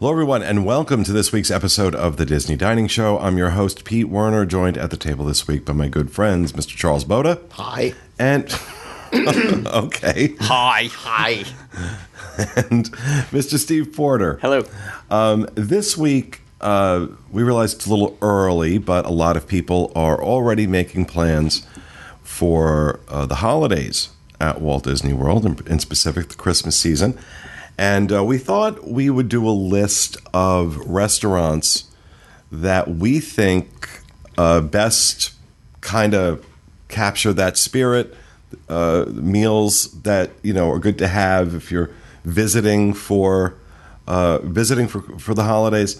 Hello, everyone, and welcome to this week's episode of the Disney Dining Show. I'm your host, Pete Werner, joined at the table this week by my good friends, Mr. Charles Boda. Hi. And, okay. Hi. And Mr. Steve Porter. Hello. This week, we realized it's a little early, but a lot of people are already making plans for the holidays at Walt Disney World, in specific the Christmas season. And we thought we would do a list of restaurants that we think best kind of capture that spirit, meals that, you know, are good to have if you're visiting for the holidays.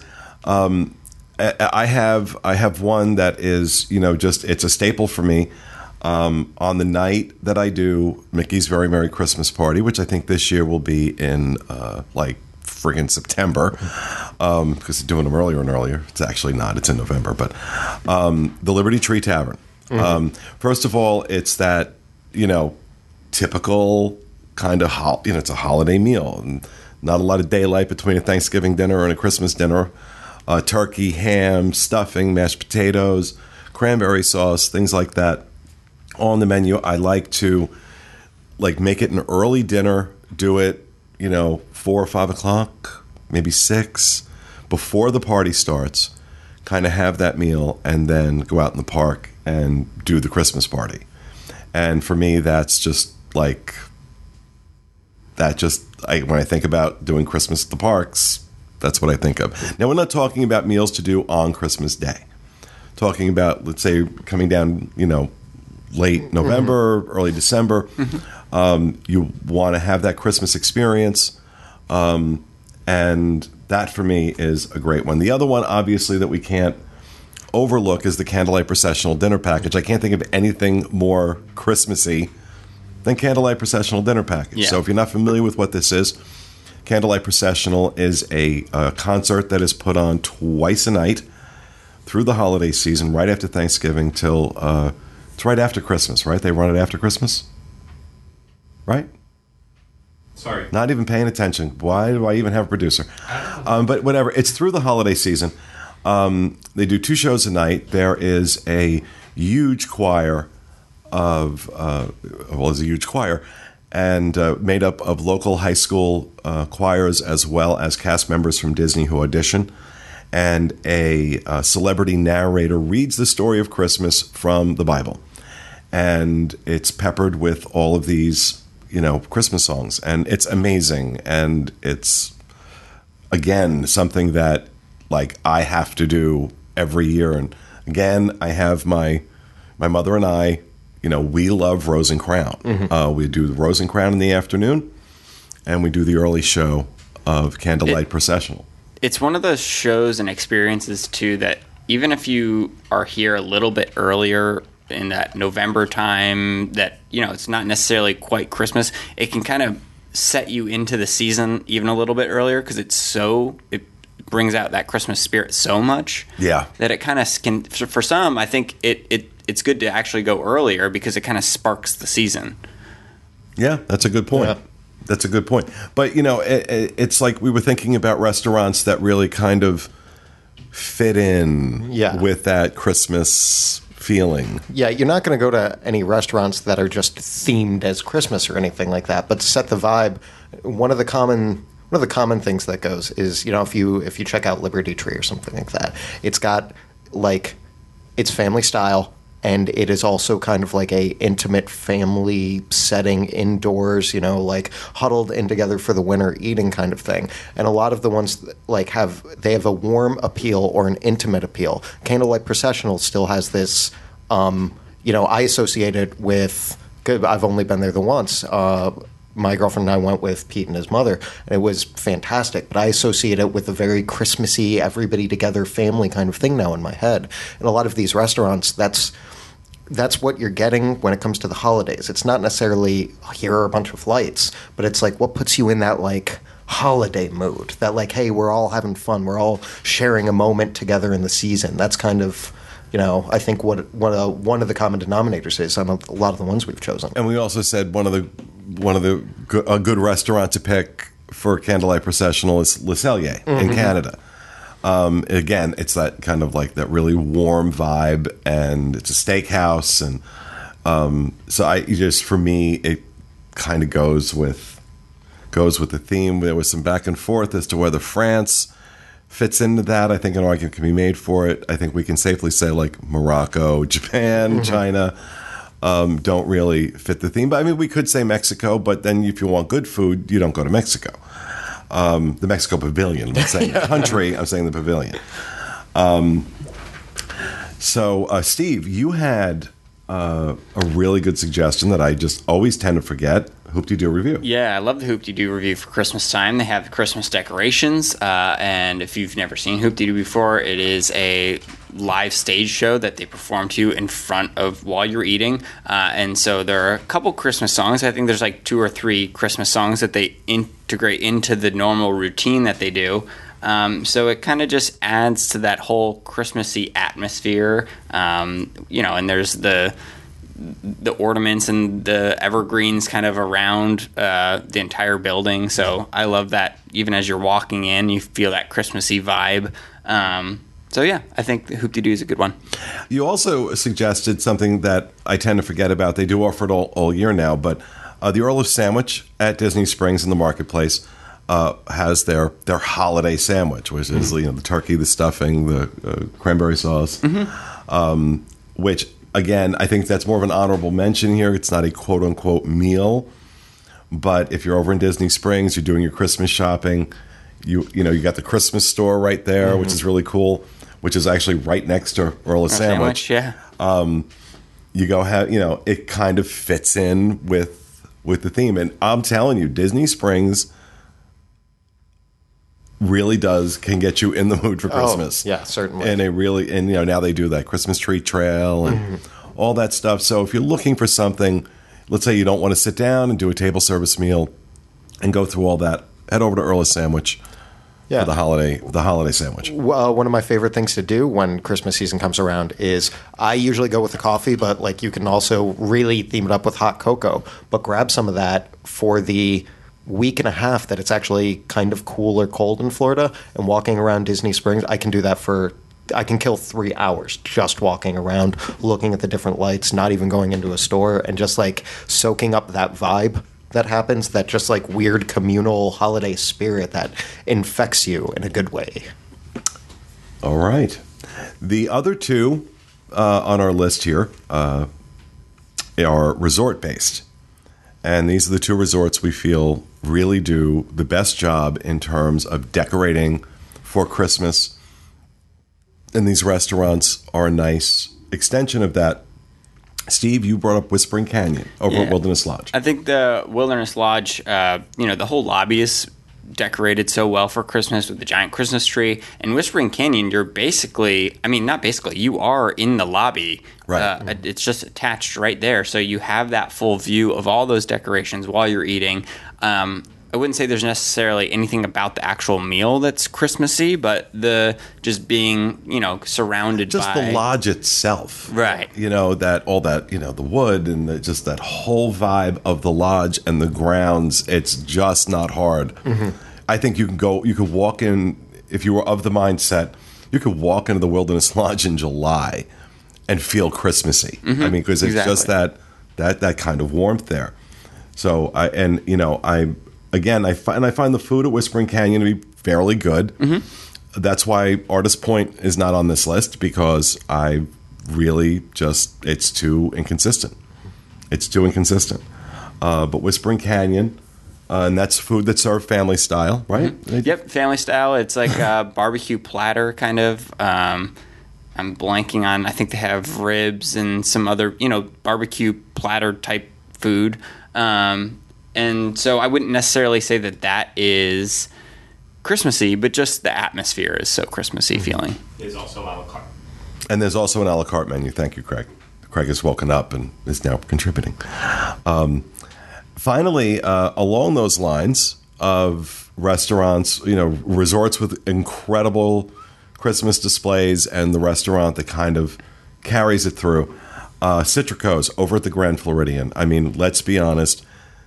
I have one that is, you know, just it's a staple for me. On the night that I do Mickey's Very Merry Christmas Party, which I think this year will be in like friggin' September, because they're doing them earlier and earlier. It's actually not. It's in November. But the Liberty Tree Tavern. Mm-hmm. First of all, it's that, you know, typical kind of, it's a holiday meal. And not a lot of daylight between a Thanksgiving dinner and a Christmas dinner. Turkey, ham, stuffing, mashed potatoes, cranberry sauce, things like that. On the menu. I like to make it an early dinner, do it, 4 or 5 o'clock, maybe 6, before the party starts, kind of have that meal, and then go out in the park and do the Christmas party. And for me, that's just when I think about doing Christmas at the parks, that's what I think of. Now, we're not talking about meals to do on Christmas Day. Talking about, let's say, coming down, late November, early December. You want to have that Christmas experience. And that, for me, is a great one. The other one, obviously, that we can't overlook is the Candlelight Processional Dinner Package. I can't think of anything more Christmassy than Candlelight Processional Dinner Package. Yeah. So if you're not familiar with what this is, Candlelight Processional is a concert that is put on twice a night through the holiday season, right after Thanksgiving till... it's right after Christmas, right? They run it after Christmas? Right? Sorry. Not even paying attention. Why do I even have a producer? But whatever. It's through the holiday season. They do 2 shows a night. There is a huge choir and made up of local high school choirs as well as cast members from Disney who audition. And a celebrity narrator reads the story of Christmas from the Bible. And it's peppered with all of these, Christmas songs. And it's amazing. And it's, again, something that, I have to do every year. And, again, I have my mother and I, we love Rose and Crown. Mm-hmm. We do the Rose and Crown in the afternoon. And we do the early show of Candlelight Processional. It's one of those shows and experiences, too, that even if you are here a little bit earlier in that November time, that, it's not necessarily quite Christmas, it can kind of set you into the season even a little bit earlier because it brings out that Christmas spirit so much. Yeah. That it kind of can, for some, I think it's good to actually go earlier because it kind of sparks the season. Yeah, that's a good point. Yeah. That's a good point. But, it's like we were thinking about restaurants that really kind of fit in with that Christmas feeling. Yeah, you're not going to go to any restaurants that are just themed as Christmas or anything like that. But to set the vibe, one of the common things that goes is, if you check out Liberty Tree or something like that, it's got, it's family style. And it is also kind of like a intimate family setting indoors, huddled in together for the winter eating kind of thing. And a lot of the ones have a warm appeal or an intimate appeal. Candlelight Processional still has this, I associate it with. I've only been there the once. My girlfriend and I went with Pete and his mother, and it was fantastic. But I associate it with a very Christmassy, everybody together family kind of thing now in my head. And a lot of these restaurants, that's what you're getting when it comes to the holidays. It's not necessarily, here are a bunch of lights, but it's what puts you in that, holiday mood. That, hey, we're all having fun. We're all sharing a moment together in the season. That's kind of, I think what one of the common denominators is on a lot of the ones we've chosen. And we also said a good restaurant to pick for Candlelight Processional is Le Cellier in Canada. Again, it's that kind of like that really warm vibe, and it's a steakhouse, and so I just, for me, it kind of goes with the theme. There was some back and forth as to whether France fits into that. I think an argument can be made for it. I think we can safely say like Morocco, Japan, China don't really fit the theme. But I mean, we could say Mexico, but then if you want good food, you don't go to Mexico. The Mexico Pavilion. I'm not saying the country, I'm saying the pavilion. So, Steve, you had a really good suggestion that I just always tend to forget. Hoop-de-Doo review. Yeah, I love the Hoop-de-Doo review for Christmas time. They have Christmas decorations, and if you've never seen Hoop-de-Doo before, it is a live stage show that they perform to you in front of while you're eating. And so there are a couple Christmas songs. I think there's like 2 or 3 Christmas songs that they integrate into the normal routine that they do. So it kind of just adds to that whole Christmassy atmosphere. And there's the ornaments and the evergreens kind of around the entire building. So I love that. Even as you're walking in, you feel that Christmassy vibe. So yeah, I think the Hoop-de-Doo is a good one. You also suggested something that I tend to forget about. They do offer it all year now, but the Earl of Sandwich at Disney Springs in the marketplace has their holiday sandwich, which is the turkey, the stuffing, the cranberry sauce, which again, I think that's more of an honorable mention here. It's not a quote-unquote meal, but if you're over in Disney Springs, you're doing your Christmas shopping, you got the Christmas store right there, which is really cool, which is actually right next to Earl of Sandwich. Yeah. You go have, it kind of fits in with the theme. And I'm telling you, Disney Springs really can get you in the mood for Christmas. Oh, yeah, certainly. And now they do that Christmas tree trail and all that stuff. So if you're looking for something, let's say you don't want to sit down and do a table service meal and go through all that, head over to Earl of Sandwich for the holiday sandwich. Well, one of my favorite things to do when Christmas season comes around is I usually go with the coffee, but like you can also really theme it up with hot cocoa. But grab some of that for the week and a half that it's actually kind of cool or cold in Florida, and walking around Disney Springs, I can do that I can kill 3 hours just walking around, looking at the different lights, not even going into a store, and just like soaking up that vibe that happens, that just like weird communal holiday spirit that infects you in a good way. All right. The other two on our list here are resort-based. And these are the 2 resorts we feel really do the best job in terms of decorating for Christmas. And these restaurants are a nice extension of that. Steve, you brought up Whispering Canyon over at Wilderness Lodge. I think the Wilderness Lodge, the whole lobby is decorated so well for Christmas with the giant Christmas tree. And Whispering Canyon, you're you are in the lobby. Right. It's just attached right there. So you have that full view of all those decorations while you're eating. I wouldn't say there's necessarily anything about the actual meal that's Christmassy, but the just being, surrounded just by the lodge itself. Right. The wood and just that whole vibe of the lodge and the grounds, it's just not hard. I think you could walk in, if you were of the mindset, you could walk into the Wilderness Lodge in July and feel Christmassy. I mean, because it's just that kind of warmth there. So I find the food at Whispering Canyon to be fairly good. That's why Artist Point is not on this list, because I really it's too inconsistent. But Whispering Canyon, and that's food that's served family style, right? Yep, family style. It's like a barbecue platter kind of. I'm blanking on, I think they have ribs and some other, barbecue platter type food. And so I wouldn't necessarily say that is Christmassy, but just the atmosphere is so Christmassy feeling. There's also a la carte. And there's also an a la carte menu. Thank you, Craig. Craig has woken up and is now contributing. Finally, along those lines of restaurants, resorts with incredible Christmas displays and the restaurant that kind of carries it through, Citrico's over at the Grand Floridian. I mean, let's be honest.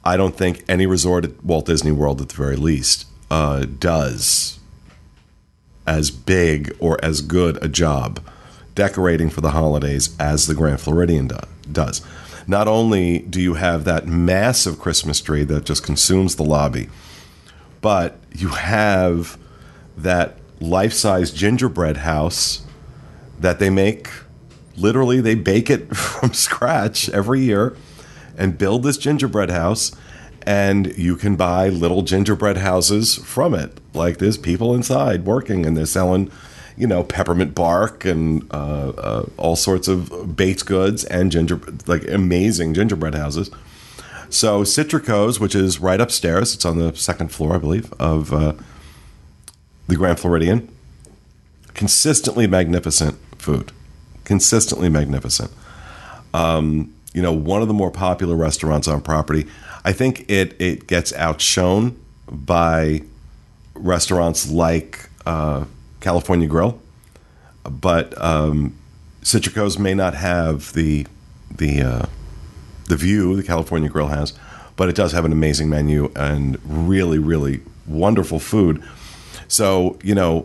I don't think any resort at Walt Disney World, at the very least, does as big or as good a job decorating for the holidays as the Grand Floridian does. Not only do you have that massive Christmas tree that just consumes the lobby, but you have that life-size gingerbread house that they make. Literally, they bake it from scratch every year and build this gingerbread house, and you can buy little gingerbread houses from it. Like, there's people inside working, and they're selling, peppermint bark and all sorts of baked goods and amazing gingerbread houses. So Citrico's, which is right upstairs, it's on the second floor, I believe, of the Grand Floridian. Consistently magnificent food. Consistently magnificent. One of the more popular restaurants on property. I think it gets outshone by restaurants like California Grill, but Citrico's may not have the view the California Grill has, but it does have an amazing menu and really, really wonderful food. So,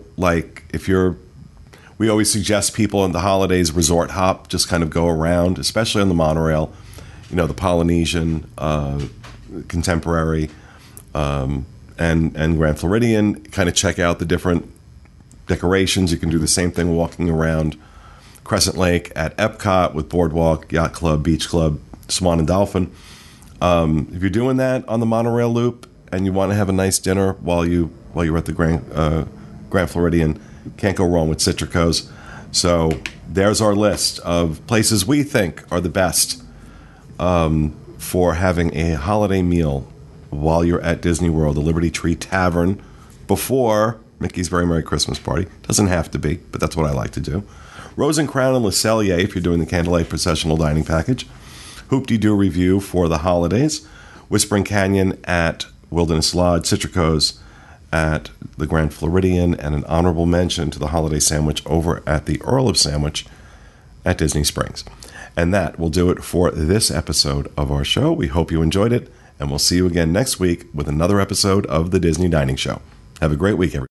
we always suggest people in the holidays resort hop, just kind of go around, especially on the monorail, the Polynesian, Contemporary, and Grand Floridian, kind of check out the different decorations. You can do the same thing walking around Crescent Lake at Epcot with Boardwalk, Yacht Club, Beach Club, Swan and Dolphin. If you're doing that on the monorail loop and you want to have a nice dinner while you're at the Grand Floridian, can't go wrong with Citrico's. So there's our list of places we think are the best for having a holiday meal while you're at Disney World. The Liberty Tree Tavern before Mickey's Very Merry Christmas Party. Doesn't have to be, but that's what I like to do. Rose and Crown and Le Cellier if you're doing the Candlelight Processional Dining Package. Hoop-de-Doo Review for the holidays. Whispering Canyon at Wilderness Lodge. Citrico's at the Grand Floridian, and an honorable mention to the holiday sandwich over at the Earl of Sandwich at Disney Springs. And that will do it for this episode of our show. We hope you enjoyed it, and we'll see you again next week with another episode of the Disney Dining Show. Have a great week, everyone.